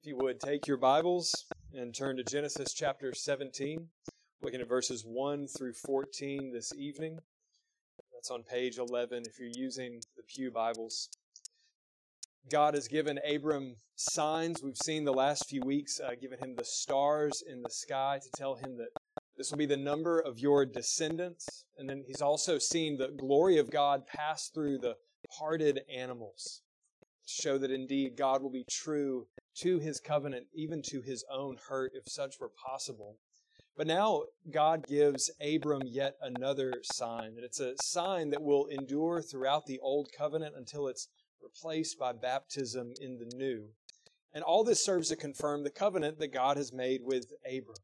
If you would, take your Bibles and turn to Genesis chapter 17, looking at verses 1 through 14 this evening. That's on page 11 if you're using the Pew Bibles. God has given Abram signs. We've seen the last few weeks, given him the stars in the sky to tell him that this will be the number of your descendants. And then he's also seen the glory of God pass through the parted animals, to show that indeed God will be true to His covenant, even to His own hurt, if such were possible. But now God gives Abram yet another sign, and it's a sign that will endure throughout the Old Covenant until it's replaced by baptism in the New. And all this serves to confirm the covenant that God has made with Abram.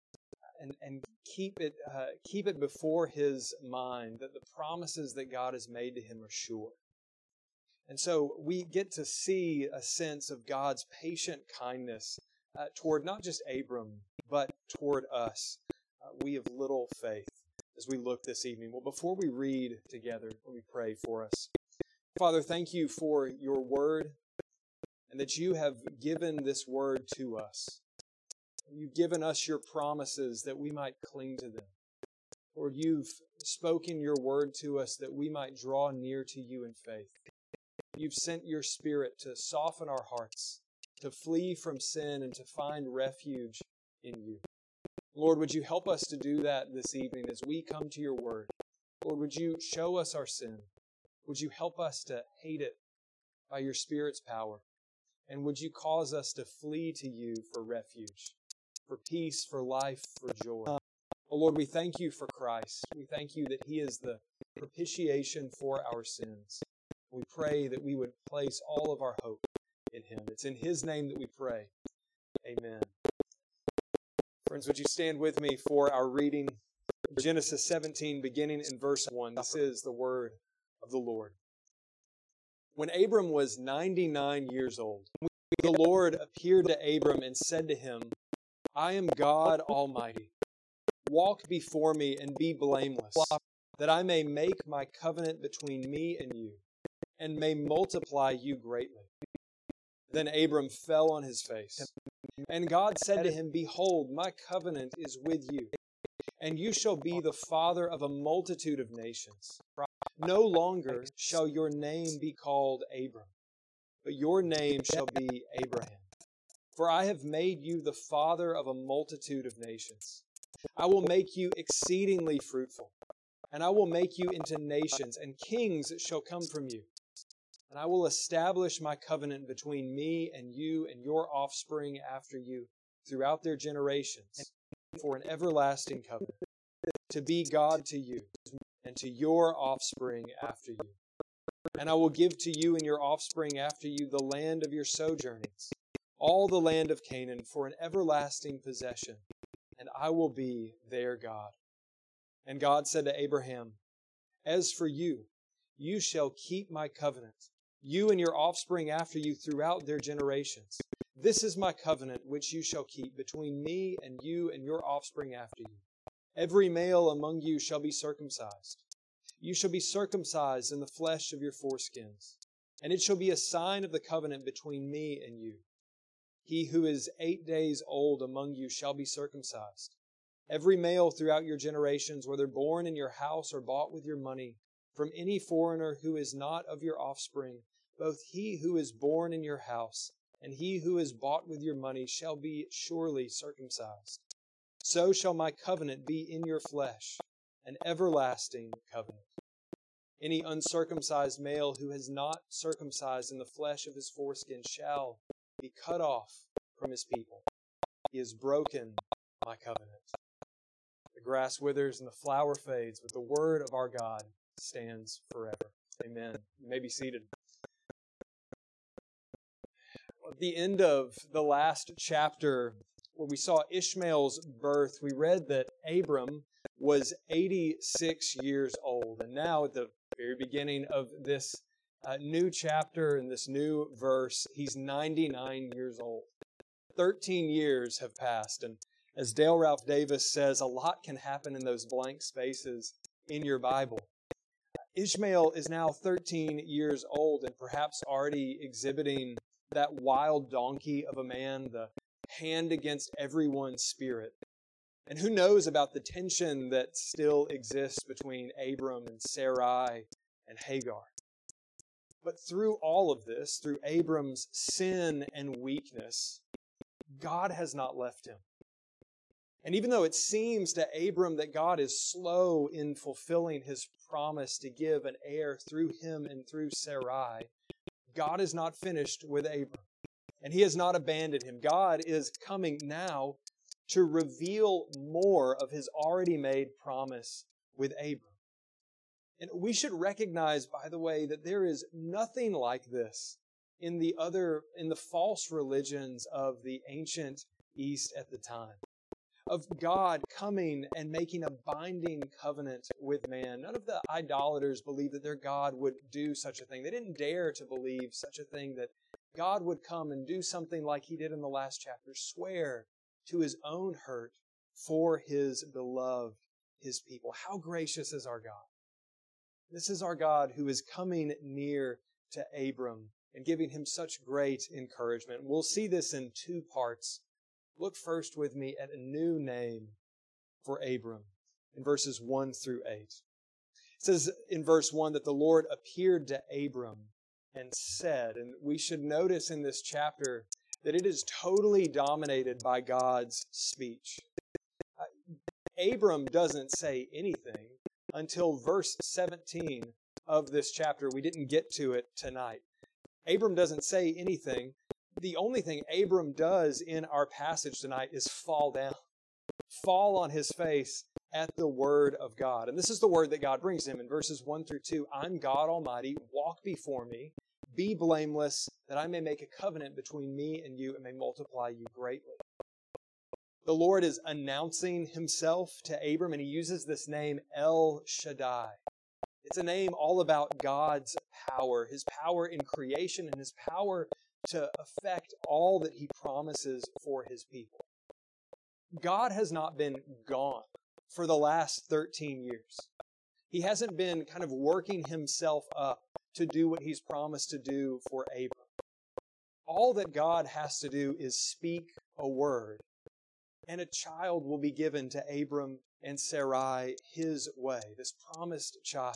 And keep it before his mind that the promises that God has made to him are sure. And so we get to see a sense of God's patient kindness toward not just Abram, but toward us. We have little faith as we look this evening. Well, before we read together, let me pray for us. Father, thank you for your word and that you have given this word to us. You've given us your promises that we might cling to them. Lord, you've spoken your word to us that we might draw near to you in faith. You've sent your Spirit to soften our hearts, to flee from sin and to find refuge in you. Lord, would you help us to do that this evening as we come to your word? Lord, would you show us our sin? Would you help us to hate it by your Spirit's power? And would you cause us to flee to you for refuge, for peace, for life, for joy? Oh Lord, we thank you for Christ. We thank you that He is the propitiation for our sins. We pray that we would place all of our hope in Him. It's in His name that we pray. Amen. Friends, would you stand with me for our reading? Genesis 17, beginning in verse 1. This is the word of the Lord. When Abram was 99 years old, the Lord appeared to Abram and said to him, I am God Almighty. Walk before me and be blameless, that I may make my covenant between me and you, and may multiply you greatly. Then Abram fell on his face. And God said to him, Behold, my covenant is with you, and you shall be the father of a multitude of nations. No longer shall your name be called Abram, but your name shall be Abraham. For I have made you the father of a multitude of nations. I will make you exceedingly fruitful, and I will make you into nations, and kings shall come from you. And I will establish my covenant between me and you and your offspring after you throughout their generations for an everlasting covenant, to be God to you and to your offspring after you. And I will give to you and your offspring after you the land of your sojournings, all the land of Canaan for an everlasting possession, and I will be their God. And God said to Abraham, As for you, you shall keep my covenant, you and your offspring after you throughout their generations. This is my covenant which you shall keep between me and you and your offspring after you. Every male among you shall be circumcised. You shall be circumcised in the flesh of your foreskins, and it shall be a sign of the covenant between me and you. He who is 8 days old among you shall be circumcised. Every male throughout your generations, whether born in your house or bought with your money, from any foreigner who is not of your offspring, both he who is born in your house and he who is bought with your money shall be surely circumcised. So shall my covenant be in your flesh, an everlasting covenant. Any uncircumcised male who has not circumcised in the flesh of his foreskin shall be cut off from his people. He has broken my covenant. The grass withers and the flower fades, but the word of our God stands forever. Amen. You may be seated. At the end of the last chapter, where we saw Ishmael's birth, we read that Abram was 86 years old. And now at the very beginning of this new chapter and this new verse, he's 99 years old. 13 years have passed. And as Dale Ralph Davis says, a lot can happen in those blank spaces in your Bible. Ishmael is now 13 years old and perhaps already exhibiting that wild donkey of a man, the hand against everyone's spirit. And who knows about the tension that still exists between Abram and Sarai and Hagar. But through all of this, through Abram's sin and weakness, God has not left him. And even though it seems to Abram that God is slow in fulfilling his promise to give an heir through him and through Sarai, God is not finished with Abram. And he has not abandoned him. God is coming now to reveal more of his already made promise with Abram. And we should recognize, by the way, that there is nothing like this in the false religions of the ancient East at the time. Of God coming and making a binding covenant with man. None of the idolaters believed that their God would do such a thing. They didn't dare to believe such a thing, that God would come and do something like he did in the last chapter, swear to his own hurt for his beloved, his people. How gracious is our God. This is our God who is coming near to Abram and giving him such great encouragement. We'll see this in two parts. Look first with me at a new name for Abram in verses 1 through 8. It says in verse 1 that the Lord appeared to Abram and said, and we should notice in this chapter that it is totally dominated by God's speech. Abram doesn't say anything until verse 17 of this chapter. We didn't get to it tonight. Abram doesn't say anything. The only thing Abram does in our passage tonight is fall down. Fall on his face at the word of God. And this is the word that God brings him in verses 1 through 2. I'm God Almighty. Walk before me. Be blameless, that I may make a covenant between me and you and may multiply you greatly. The Lord is announcing himself to Abram, and he uses this name El Shaddai. It's a name all about God's power, his power in creation and his power to effect all that he promises for his people. God has not been gone for the last 13 years. He hasn't been kind of working himself up to do what he's promised to do for Abram. All that God has to do is speak a word, and a child will be given to Abram and Sarai his way, this promised child.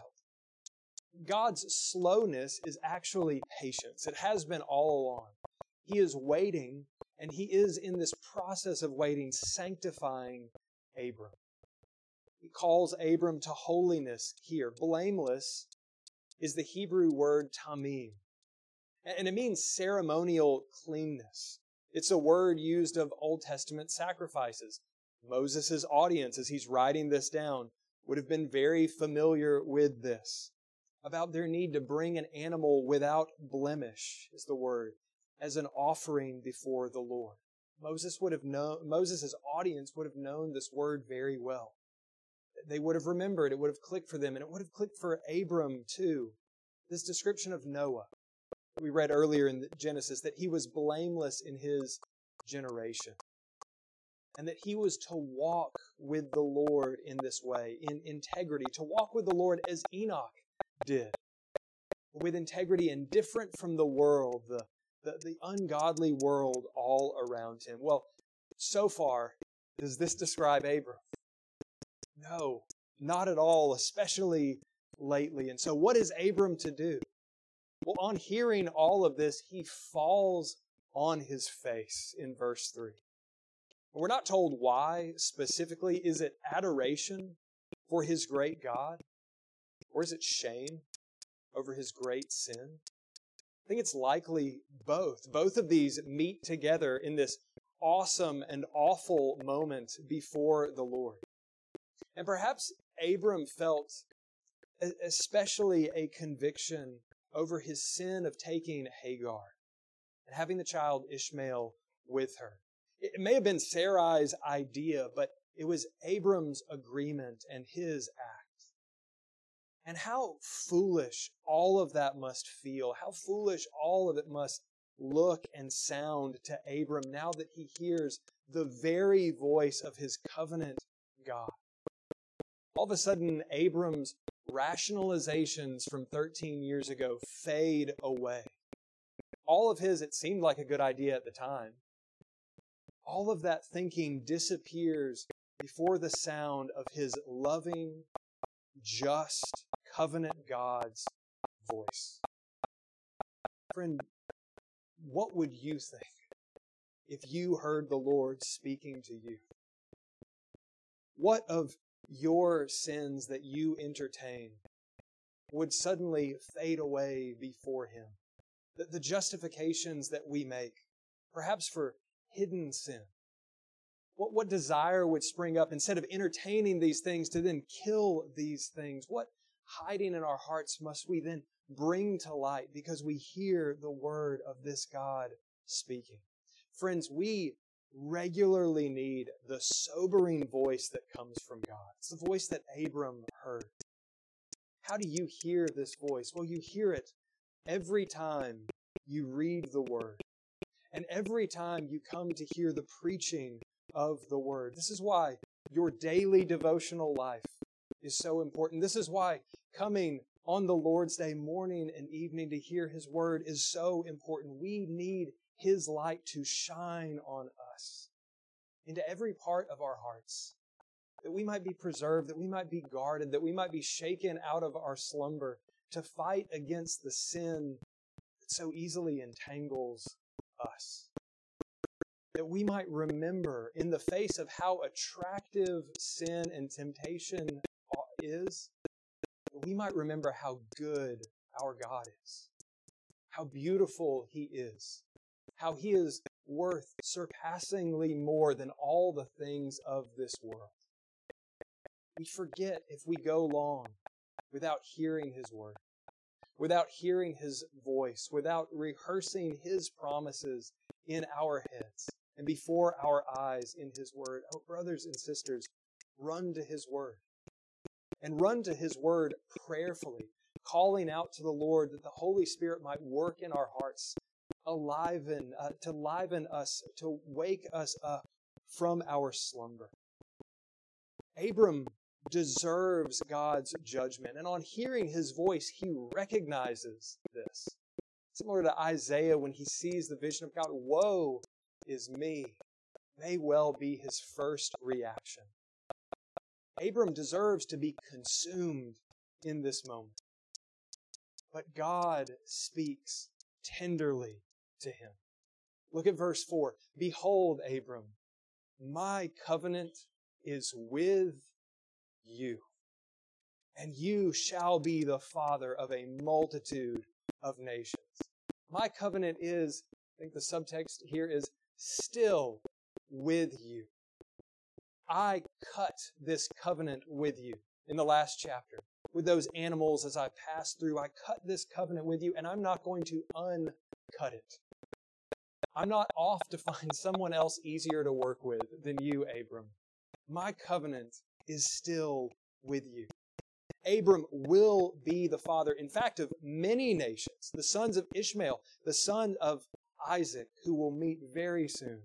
God's slowness is actually patience. It has been all along. He is waiting, and he is in this process of waiting, sanctifying Abram. He calls Abram to holiness here. Blameless is the Hebrew word tamim, and it means ceremonial cleanness. It's a word used of Old Testament sacrifices. Moses' audience, as he's writing this down, would have been very familiar with this, about their need to bring an animal without blemish, is the word, as an offering before the Lord. Moses' audience would have known this word very well. They would have remembered, it would have clicked for them, and it would have clicked for Abram too. This description of Noah that we read earlier in Genesis, that he was blameless in his generation, and that he was to walk with the Lord in this way, in integrity, to walk with the Lord as Enoch did, with integrity and different from the world, the ungodly world all around him. Well, so far, does this describe Abram? No, not at all, especially lately. And so what is Abram to do? Well, on hearing all of this, he falls on his face in verse 3. We're not told why specifically. Is it adoration for his great God? Or is it shame over his great sin? I think it's likely both. Both of these meet together in this awesome and awful moment before the Lord. And perhaps Abram felt especially a conviction over his sin of taking Hagar and having the child Ishmael with her. It may have been Sarai's idea, but it was Abram's agreement and his act. And how foolish all of that must feel, how foolish all of it must look and sound to Abram now that he hears the very voice of his covenant God. All of a sudden, Abram's rationalizations from 13 years ago fade away. all of his, it seemed like a good idea at the time. All of that thinking disappears before the sound of his loving, just, covenant God's voice. Friend, what would you think if you heard the Lord speaking to you? What of your sins that you entertain would suddenly fade away before Him? The justifications that we make, perhaps for hidden sin. What desire would spring up instead of entertaining these things to then kill these things? What hiding in our hearts must we then bring to light because we hear the word of this God speaking? Friends, we regularly need the sobering voice that comes from God. It's the voice that Abram heard. How do you hear this voice? Well, you hear it every time you read the Word, and every time you come to hear the preaching of the Word. This is why your daily devotional life is so important. This is why coming on the Lord's Day, morning and evening, to hear His Word is so important. We need His light to shine on us into every part of our hearts, that we might be preserved, that we might be guarded, that we might be shaken out of our slumber to fight against the sin that so easily entangles us. That we might remember, in the face of how attractive sin and temptation is, we might remember how good our God is, how beautiful He is, how He is worth surpassingly more than all the things of this world. We forget if we go long without hearing His word, without hearing His voice, without rehearsing His promises in our heads and before our eyes in His word. Oh, brothers and sisters, run to His word. And run to His word prayerfully, calling out to the Lord that the Holy Spirit might work in our hearts, to liven us, to wake us up from our slumber. Abram deserves God's judgment, and on hearing His voice, he recognizes this. Similar to Isaiah when he sees the vision of God, woe is me, may well be his first reaction. Abram deserves to be consumed in this moment. But God speaks tenderly to him. Look at verse 4. Behold, Abram, my covenant is with you, and you shall be the father of a multitude of nations. My covenant is, I think the subtext here is, still with you. I cut this covenant with you in the last chapter. With those animals as I passed through, I cut this covenant with you, and I'm not going to uncut it. I'm not off to find someone else easier to work with than you, Abram. My covenant is still with you. Abram will be the father, in fact, of many nations, the sons of Ishmael, the son of Isaac, who will meet very soon.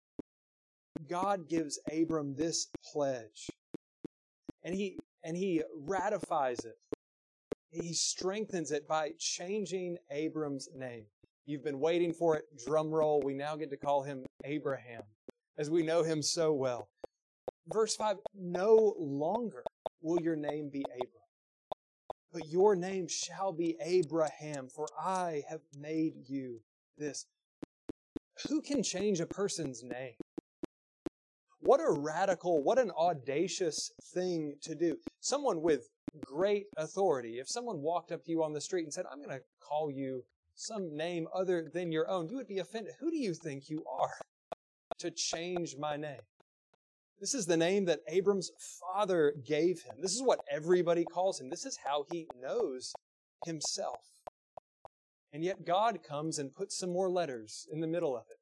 God gives Abram this pledge, and he ratifies it. He strengthens it by changing Abram's name. You've been waiting for it. Drum roll. We now get to call him Abraham, as we know him so well. Verse 5, no longer will your name be Abram, but your name shall be Abraham, for I have made you this. Who can change a person's name? What a radical, what an audacious thing to do. Someone with great authority, if someone walked up to you on the street and said, I'm going to call you some name other than your own, you would be offended. Who do you think you are to change my name? This is the name that Abram's father gave him. This is what everybody calls him. This is how he knows himself. And yet God comes and puts some more letters in the middle of it.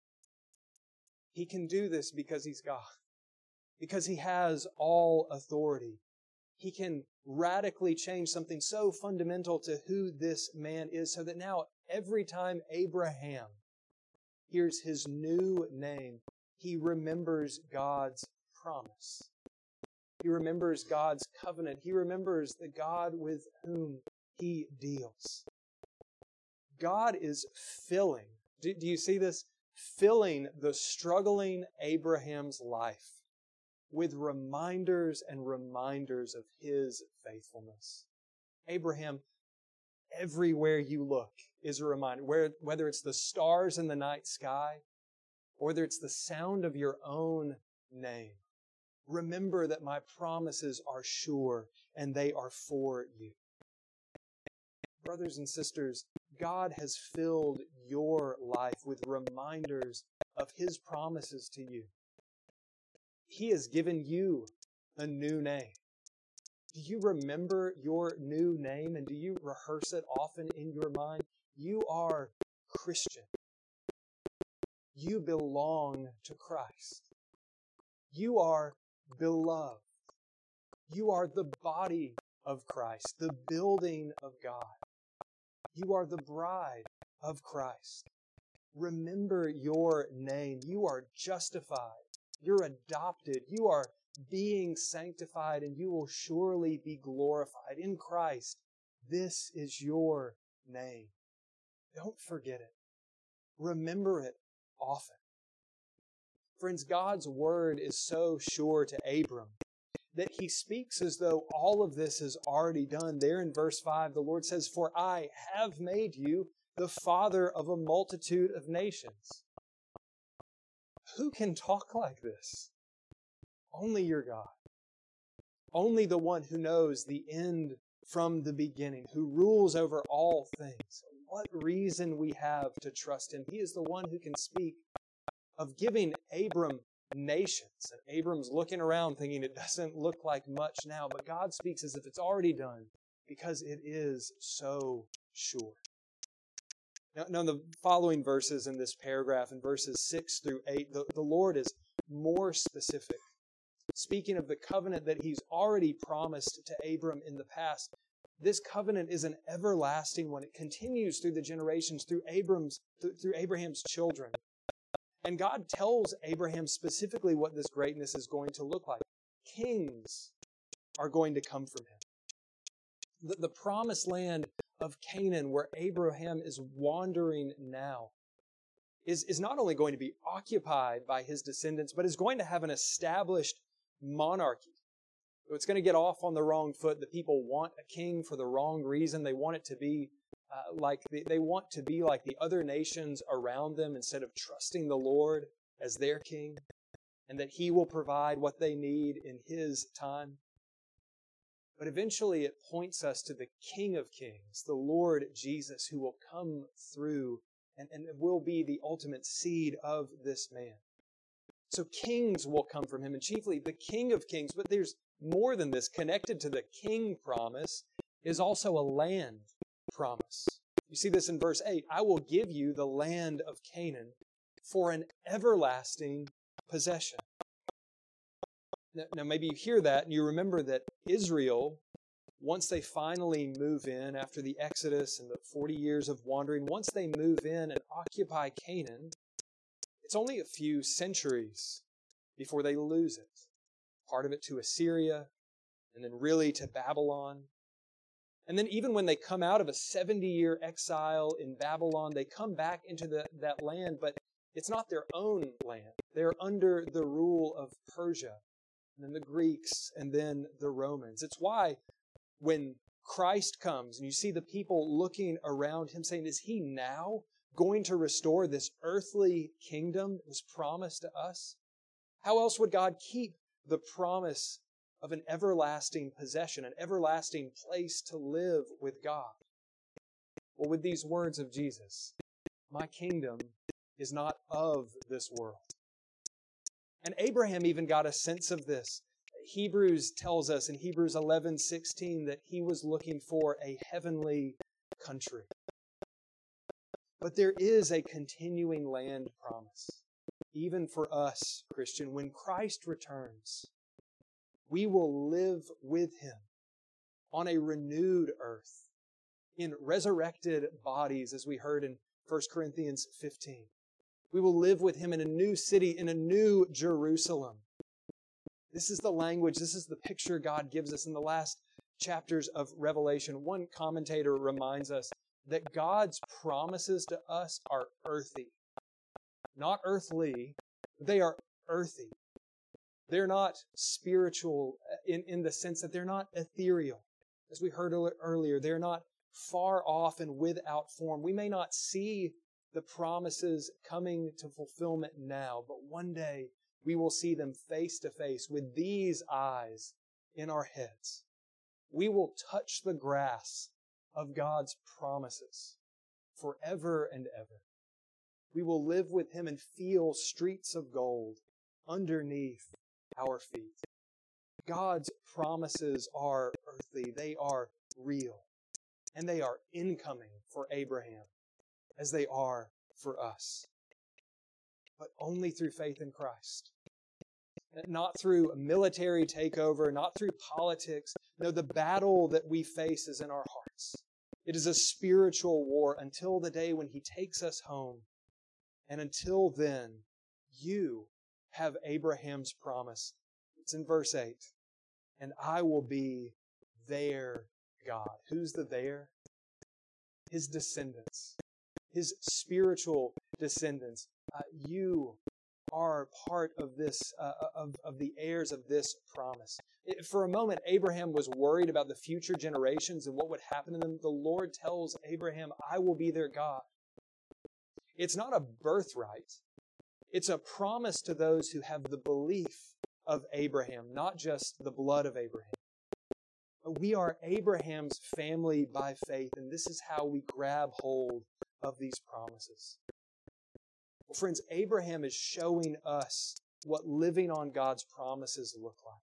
He can do this because He's God, because He has all authority. He can radically change something so fundamental to who this man is, so that now every time Abraham hears his new name, he remembers God's promise. He remembers God's covenant. He remembers the God with whom he deals. God is filling, do you see this? Filling the struggling Abraham's life with reminders and reminders of His faithfulness. Abraham, everywhere you look is a reminder, whether it's the stars in the night sky, or whether it's the sound of your own name. Remember that my promises are sure and they are for you. Brothers and sisters, God has filled your life with reminders of His promises to you. He has given you a new name. Do you remember your new name and do you rehearse it often in your mind? You are Christian. You belong to Christ. You are beloved. You are the body of Christ, the building of God. You are the bride of Christ. Remember your name. You are justified. You're adopted. You are being sanctified, and you will surely be glorified in Christ. This is your name. Don't forget it. Remember it often. Friends, God's word is so sure to Abram that he speaks as though all of this is already done. There in verse 5, the Lord says, "For I have made you the father of a multitude of nations." Who can talk like this? Only your God. Only the one who knows the end from the beginning, who rules over all things. What reason we have to trust Him. He is the one who can speak of giving Abram nations. And Abram's looking around thinking it doesn't look like much now, but God speaks as if it's already done because it is so sure. Now in the following verses in this paragraph, in verses 6 through 8, the Lord is more specific, speaking of the covenant that He's already promised to Abram in the past. This covenant is an everlasting one. It continues through the generations, through Abraham's children. And God tells Abraham specifically what this greatness is going to look like. Kings are going to come from him. The promised land of Canaan, where Abraham is wandering now, is not only going to be occupied by his descendants, but is going to have an established monarchy. It's going to get off on the wrong foot. The people want a king for the wrong reason. They want it to be they want to be like the other nations around them instead of trusting the Lord as their king, and that He will provide what they need in His time. But eventually it points us to the King of Kings, the Lord Jesus, who will come through and will be the ultimate seed of this man. So kings will come from Him, and chiefly the King of Kings. But there's more than this. Connected to the king promise is also a land promise. You see this in verse 8. "I will give you the land of Canaan for an everlasting possession." Now maybe you hear that and you remember that Israel, once they finally move in after the Exodus and the 40 years of wandering, once they move in and occupy Canaan, it's only a few centuries before they lose it. Part of it to Assyria, and then really to Babylon. And then even when they come out of a 70-year exile in Babylon, they come back into that land, but it's not their own land. They're under the rule of Persia, and then the Greeks, and then the Romans. It's why when Christ comes and you see the people looking around Him saying, is He now going to restore this earthly kingdom that was promised to us? How else would God keep the promise of an everlasting possession, an everlasting place to live with God? Well, with these words of Jesus, "My kingdom is not of this world." And Abraham even got a sense of this. Hebrews tells us in Hebrews 11:16 that he was looking for a heavenly country. But there is a continuing land promise, even for us, Christian. When Christ returns, we will live with Him on a renewed earth, in resurrected bodies, as we heard in 1 Corinthians 15. We will live with Him in a new city, in a new Jerusalem. This is the language, this is the picture God gives us in the last chapters of Revelation. One commentator reminds us that God's promises to us are earthy. Not earthly, they are earthy. They're not spiritual in the sense that they're not ethereal. As we heard earlier, they're not far off and without form. We may not see the promises coming to fulfillment now, but one day we will see them face to face with these eyes in our heads. We will touch the grass of God's promises forever and ever. We will live with Him and feel streets of gold underneath our feet. God's promises are earthly. They are real. And they are incoming for Abraham as they are for us. But only through faith in Christ. Not through a military takeover, not through politics. No, the battle that we face is in our hearts. It is a spiritual war until the day when He takes us home. And until then, you have Abraham's promise. It's in verse 8. And I will be their God. Who's the there? His descendants. His spiritual descendants. You are part of this, of the heirs of this promise. For a moment, Abraham was worried about the future generations and what would happen to them. The Lord tells Abraham, I will be their God. It's not a birthright. It's a promise to those who have the belief of Abraham, not just the blood of Abraham. We are Abraham's family by faith, and this is how we grab hold of these promises. Well, friends, Abraham is showing us what living on God's promises look like.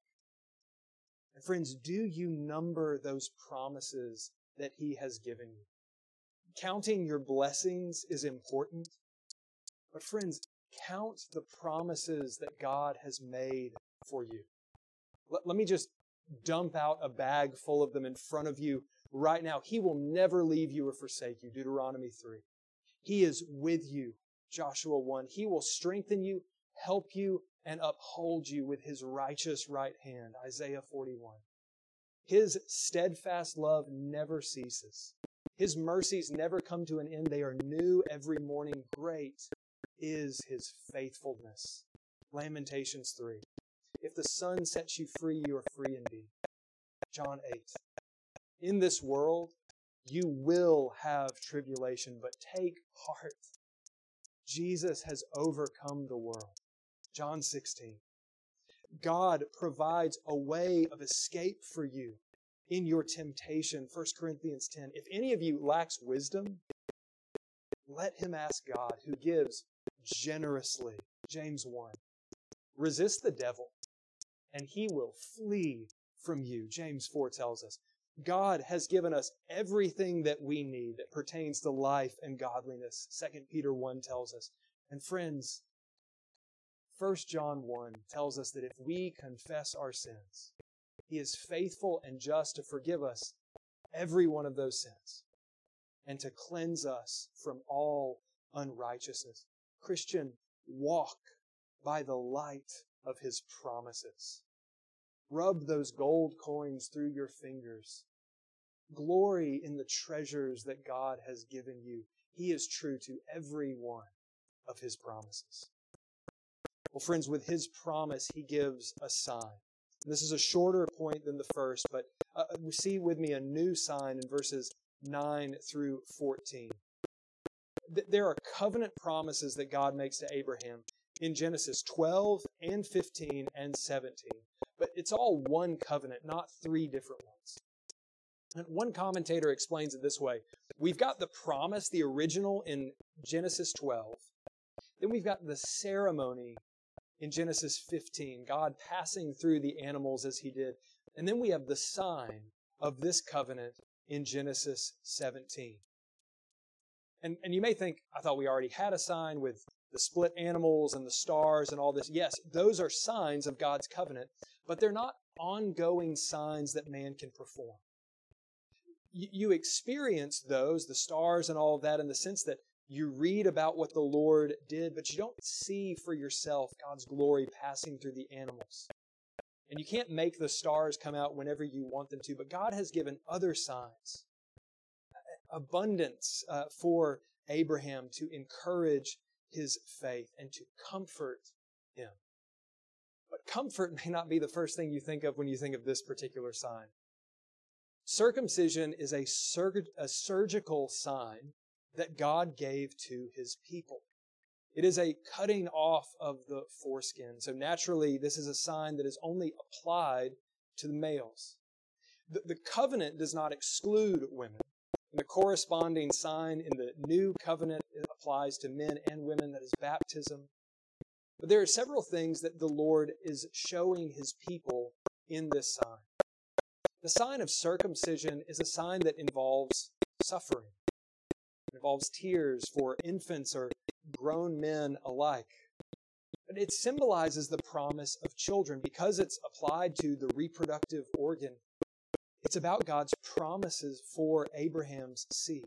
And friends, do you number those promises that He has given you? Counting your blessings is important. But friends, count the promises that God has made for you. Let me just dump out a bag full of them in front of you right now. He will never leave you or forsake you, Deuteronomy 3. He is with you, Joshua 1. He will strengthen you, help you, and uphold you with His righteous right hand, Isaiah 41. His steadfast love never ceases. His mercies never come to an end. They are new every morning. Great is His faithfulness. Lamentations 3. If the Son sets you free, you are free indeed. John 8. In this world, you will have tribulation, but take heart. Jesus has overcome the world. John 16. God provides a way of escape for you in your temptation. 1 Corinthians 10. If any of you lacks wisdom, let him ask God, who gives generously. James 1. Resist the devil, and he will flee from you. James 4 tells us. God has given us everything that we need that pertains to life and godliness. 2 Peter 1 tells us. And friends, 1 John 1 tells us that if we confess our sins, He is faithful and just to forgive us every one of those sins and to cleanse us from all unrighteousness. Christian, walk by the light of His promises. Rub those gold coins through your fingers. Glory in the treasures that God has given you. He is true to every one of His promises. Well, friends, with His promise, He gives a sign. And this is a shorter point than the first, but see with me a new sign in verses 9 through 14. There are covenant promises that God makes to Abraham in Genesis 12 and 15 and 17. But it's all one covenant, not three different ones. And one commentator explains it this way. We've got the promise, the original, in Genesis 12. Then we've got the ceremony in Genesis 15, God passing through the animals as He did. And then we have the sign of this covenant in Genesis 17. And you may think, I thought we already had a sign with the split animals and the stars and all this. Yes, those are signs of God's covenant, but they're not ongoing signs that man can perform. You experience those, the stars and all of that, in the sense that you read about what the Lord did, but you don't see for yourself God's glory passing through the animals. And you can't make the stars come out whenever you want them to, but God has given other signs. abundance for Abraham to encourage his faith and to comfort him. But comfort may not be the first thing you think of when you think of this particular sign. Circumcision is a surgical sign that God gave to his people. It is a cutting off of the foreskin. So naturally, this is a sign that is only applied to the males. The covenant does not exclude women. And the corresponding sign in the new covenant applies to men and women, that is baptism. But there are several things that the Lord is showing his people in this sign. The sign of circumcision is a sign that involves suffering. It involves tears for infants or grown men alike. But it symbolizes the promise of children because it's applied to the reproductive organ. It's about God's promises for Abraham's seed.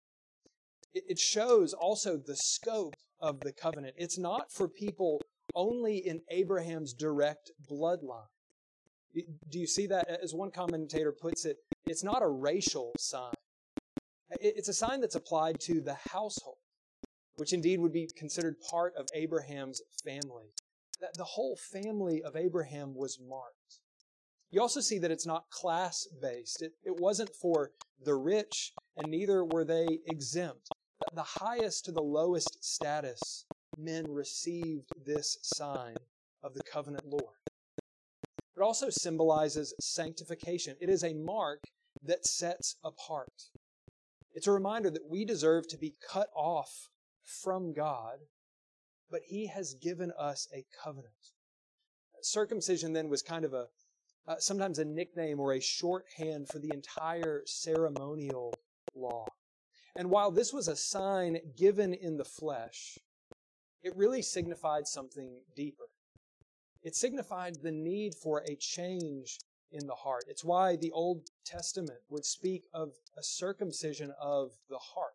It shows also the scope of the covenant. It's not for people only in Abraham's direct bloodline. Do you see that? As one commentator puts it, it's not a racial sign. It's a sign that's applied to the household, which indeed would be considered part of Abraham's family. That the whole family of Abraham was marked. You also see that it's not class-based. It wasn't for the rich, and neither were they exempt. The highest to the lowest status, men received this sign of the covenant Lord. It also symbolizes sanctification. It is a mark that sets apart. It's a reminder that we deserve to be cut off from God, but he has given us a covenant. Circumcision then was kind of sometimes a nickname or a shorthand for the entire ceremonial law. And while this was a sign given in the flesh, it really signified something deeper. It signified the need for a change in the heart. It's why the Old Testament would speak of a circumcision of the heart.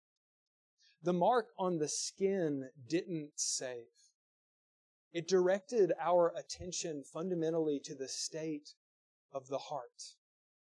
The mark on the skin didn't save. It directed our attention fundamentally to the state of the heart.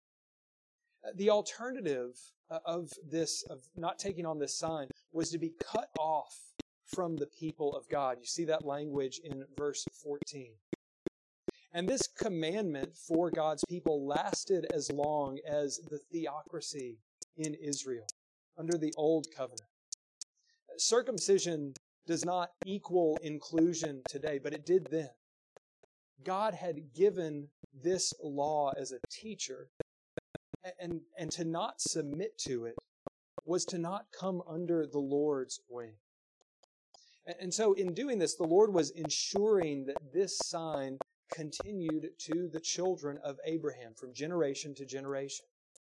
The alternative of not taking on this sign was to be cut off from the people of God. You see that language in verse 14. And this commandment for God's people lasted as long as the theocracy in Israel under the Old Covenant. Circumcision does not equal inclusion today, but it did then. God had given this law as a teacher, and to not submit to it was to not come under the Lord's wing. And so in doing this, the Lord was ensuring that this sign continued to the children of Abraham from generation to generation.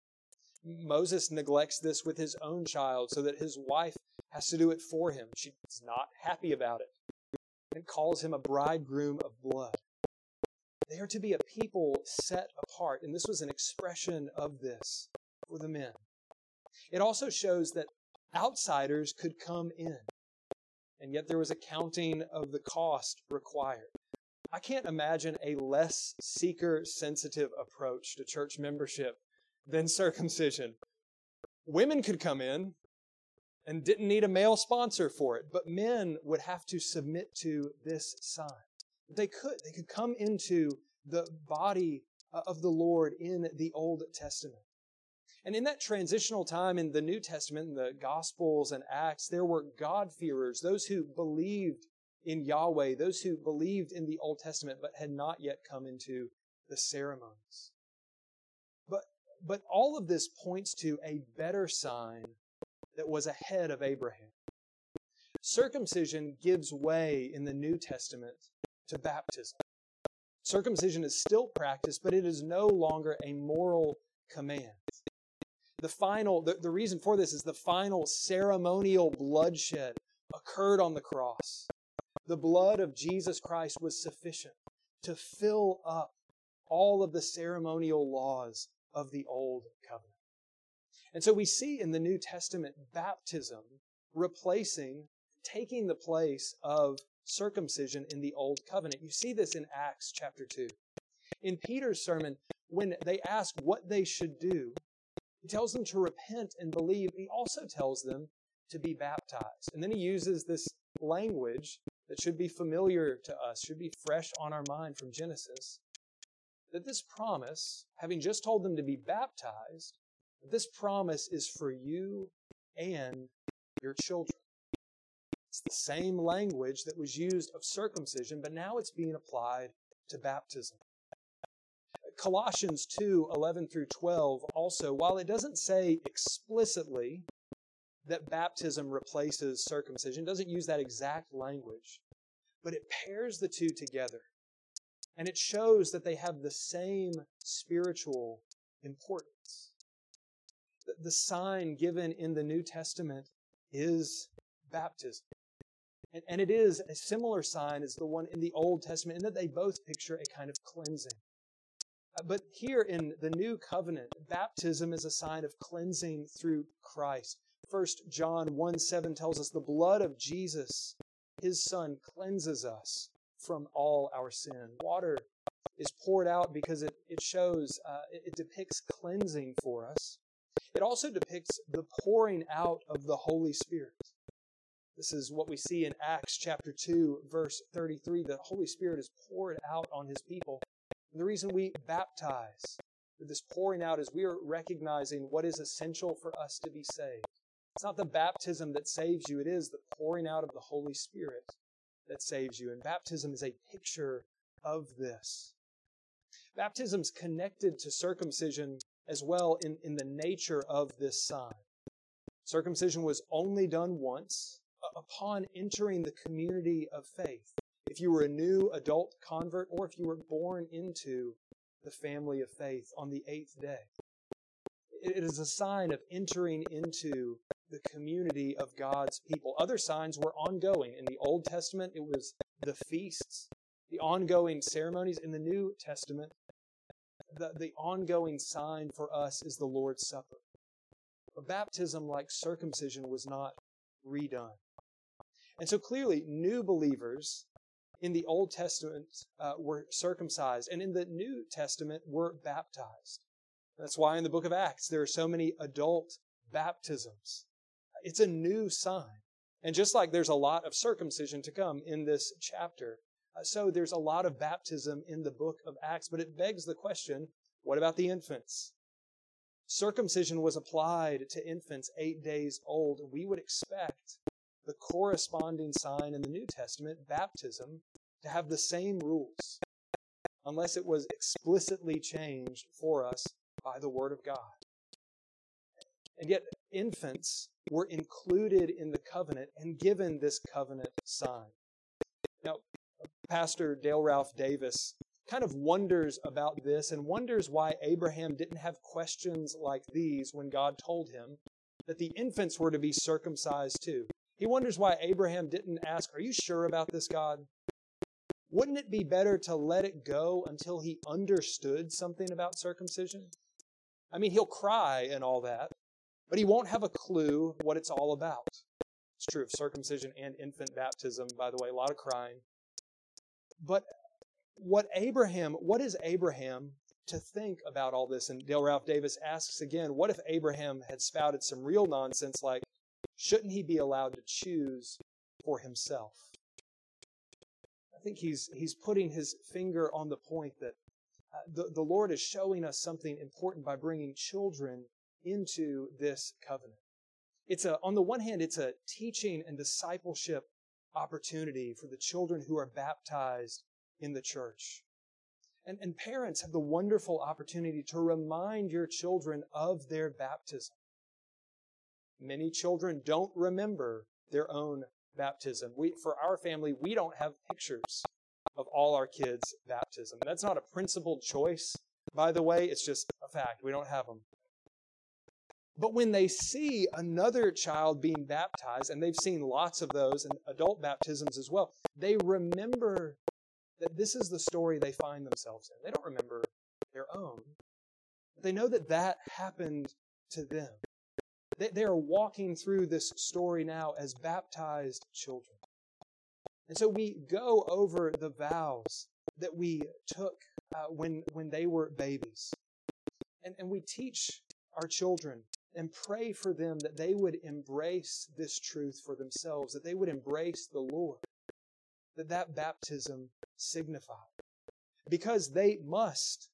Moses neglects this with his own child so that his wife has to do it for him. She's not happy about it and calls him a bridegroom of blood. They are to be a people set apart, and this was an expression of this for the men. It also shows that outsiders could come in, and yet there was a counting of the cost required. I can't imagine a less seeker-sensitive approach to church membership than circumcision. Women could come in and didn't need a male sponsor for it, but men would have to submit to this sign. They could come into the body of the Lord in the Old Testament. And in that transitional time in the New Testament, in the Gospels and Acts, there were God-fearers, those who believed in Yahweh, those who believed in the Old Testament but had not yet come into the ceremonies. But all of this points to a better sign that was ahead of Abraham. Circumcision gives way in the New Testament to baptism. Circumcision is still practiced, but it is no longer a moral command. The reason for this is the final ceremonial bloodshed occurred on the cross. The blood of Jesus Christ was sufficient to fill up all of the ceremonial laws of the Old Covenant. And so we see in the New Testament baptism taking the place of circumcision in the Old Covenant. You see this in Acts chapter 2. In Peter's sermon, when they ask what they should do, He tells them to repent and believe. He also tells them to be baptized. And then he uses this language that should be familiar to us, should be fresh on our mind from Genesis, that this promise, having just told them to be baptized, this promise is for you and your children. It's the same language that was used of circumcision, but now it's being applied to baptism. Colossians 2:11 through 12 also, while it doesn't say explicitly that baptism replaces circumcision, doesn't use that exact language, but it pairs the two together. And it shows that they have the same spiritual importance. The sign given in the New Testament is baptism. And it is a similar sign as the one in the Old Testament in that they both picture a kind of cleansing. But here in the New Covenant, baptism is a sign of cleansing through Christ. 1 John 1:7 tells us the blood of Jesus, His Son, cleanses us from all our sin. Water is poured out because it shows, it depicts cleansing for us. It also depicts the pouring out of the Holy Spirit. This is what we see in Acts chapter 2, verse 33. The Holy Spirit is poured out on His people. And the reason we baptize with this pouring out is we are recognizing what is essential for us to be saved. It's not the baptism that saves you. It is the pouring out of the Holy Spirit that saves you. And baptism is a picture of this. Baptism's connected to circumcision as well in the nature of this sign. Circumcision was only done once upon entering the community of faith. If you were a new adult convert or if you were born into the family of faith on the 8th day. It is a sign of entering into the community of God's people. Other signs were ongoing. In the Old Testament, it was the feasts, the ongoing ceremonies. In the New Testament, the ongoing sign for us is the Lord's Supper. But baptism, like circumcision, was not redone. And so clearly, new believers in the Old Testament were circumcised, and in the New Testament were baptized. That's why in the book of Acts there are so many adult baptisms. It's a new sign. And just like there's a lot of circumcision to come in this chapter, so there's a lot of baptism in the book of Acts. But it begs the question, what about the infants? Circumcision was applied to infants 8 days old. We would expect the corresponding sign in the New Testament, baptism, to have the same rules, unless it was explicitly changed for us by the Word of God. And yet, infants were included in the covenant and given this covenant sign. Now, Pastor Dale Ralph Davis kind of wonders about this and wonders why Abraham didn't have questions like these when God told him that the infants were to be circumcised too. He wonders why Abraham didn't ask, "Are you sure about this, God? Wouldn't it be better to let it go until he understood something about circumcision?" I mean, he'll cry and all that, but he won't have a clue what it's all about. It's true of circumcision and infant baptism, by the way, a lot of crying. But what is Abraham to think about all this? And Dale Ralph Davis asks again, what if Abraham had spouted some real nonsense like, shouldn't he be allowed to choose for himself? I think he's putting his finger on the point that the Lord is showing us something important by bringing children into this covenant. On the one hand, it's a teaching and discipleship opportunity for the children who are baptized in the church. And parents have the wonderful opportunity to remind your children of their baptism. Many children don't remember their own baptism. For our family, we don't have pictures of all our kids' baptism. That's not a principled choice, by the way. It's just a fact. We don't have them. But when they see another child being baptized, and they've seen lots of those, and adult baptisms as well, they remember that this is the story they find themselves in. They don't remember their own. But they know that happened to them. They are walking through this story now as baptized children. And so we go over the vows that we took when they were babies. And we teach our children and pray for them that they would embrace this truth for themselves, that they would embrace the Lord, that baptism signifies. Because they must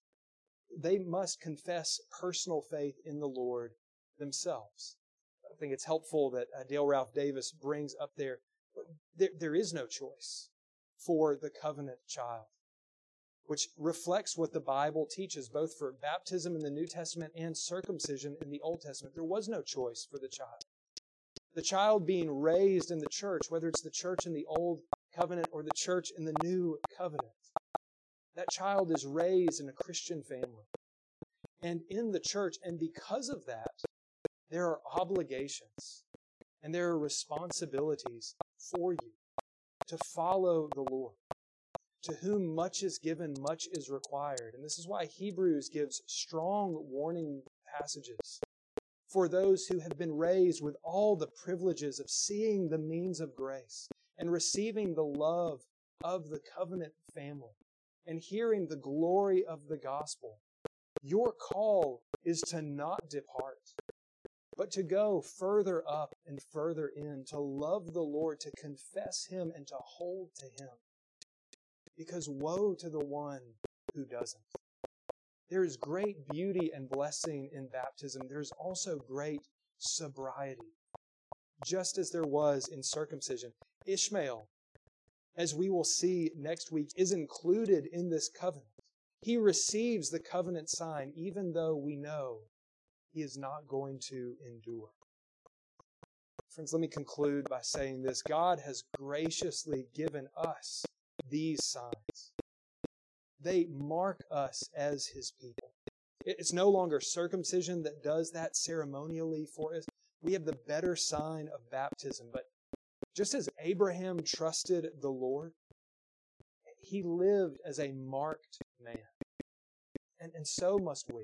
confess personal faith in the Lord themselves. I think it's helpful that Dale Ralph Davis brings up there is no choice for the covenant child, which reflects what the Bible teaches, both for baptism in the New Testament and circumcision in the Old Testament. There was no choice for the child. The child being raised in the church, whether it's the church in the Old Covenant or the church in the New Covenant, that child is raised in a Christian family and in the church. And because of that, there are obligations and there are responsibilities for you to follow the Lord. To whom much is given, much is required. And this is why Hebrews gives strong warning passages for those who have been raised with all the privileges of seeing the means of grace and receiving the love of the covenant family and hearing the glory of the gospel. Your call is to not depart, but to go further up and further in, to love the Lord, to confess Him, and to hold to Him. Because woe to the one who doesn't. There is great beauty and blessing in baptism. There's also great sobriety, just as there was in circumcision. Ishmael, as we will see next week, is included in this covenant. He receives the covenant sign, even though we know he is not going to endure. Friends, let me conclude by saying this. God has graciously given us these signs. They mark us as His people. It's no longer circumcision that does that ceremonially for us. We have the better sign of baptism. But just as Abraham trusted the Lord, he lived as a marked man. And so must we.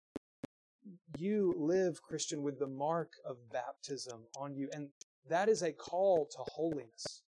You live, Christian, with the mark of baptism on you. And that is a call to holiness.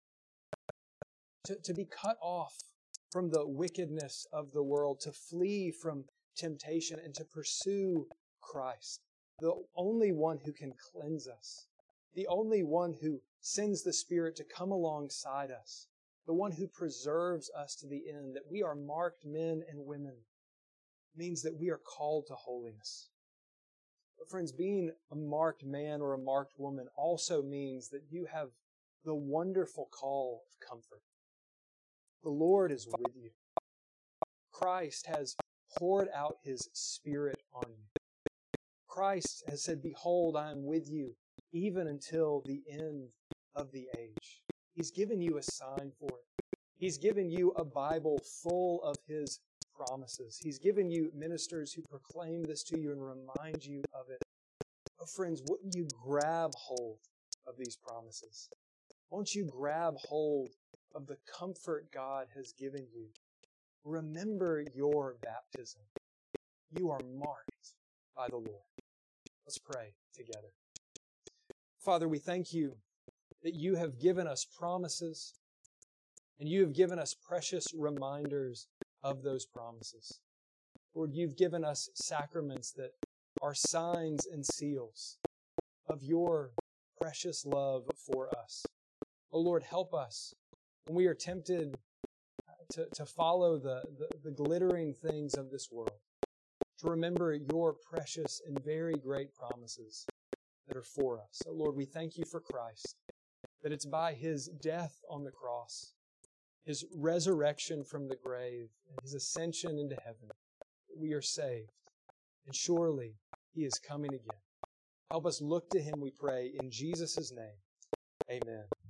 To be cut off from the wickedness of the world, to flee from temptation, and to pursue Christ, the only one who can cleanse us, the only one who sends the Spirit to come alongside us, the one who preserves us to the end. That we are marked men and women means that we are called to holiness. But friends, being a marked man or a marked woman also means that you have the wonderful call of comfort. The Lord is with you. Christ has poured out His Spirit on you. Christ has said, "Behold, I am with you even until the end of the age." He's given you a sign for it. He's given you a Bible full of His promises. He's given you ministers who proclaim this to you and remind you of it. Oh, friends, wouldn't you grab hold of these promises? Won't you grab hold of the comfort God has given you? Remember your baptism. You are marked by the Lord. Let's pray together. Father, we thank you that you have given us promises and you have given us precious reminders of those promises. Lord, you've given us sacraments that are signs and seals of your precious love for us. Oh Lord, help us when we are tempted to follow the glittering things of this world, to remember your precious and very great promises that are for us. Oh Lord, we thank you for Christ, that it's by His death on the cross, His resurrection from the grave, and His ascension into heaven, that we are saved. And surely He is coming again. Help us look to Him, we pray, in Jesus' name. Amen.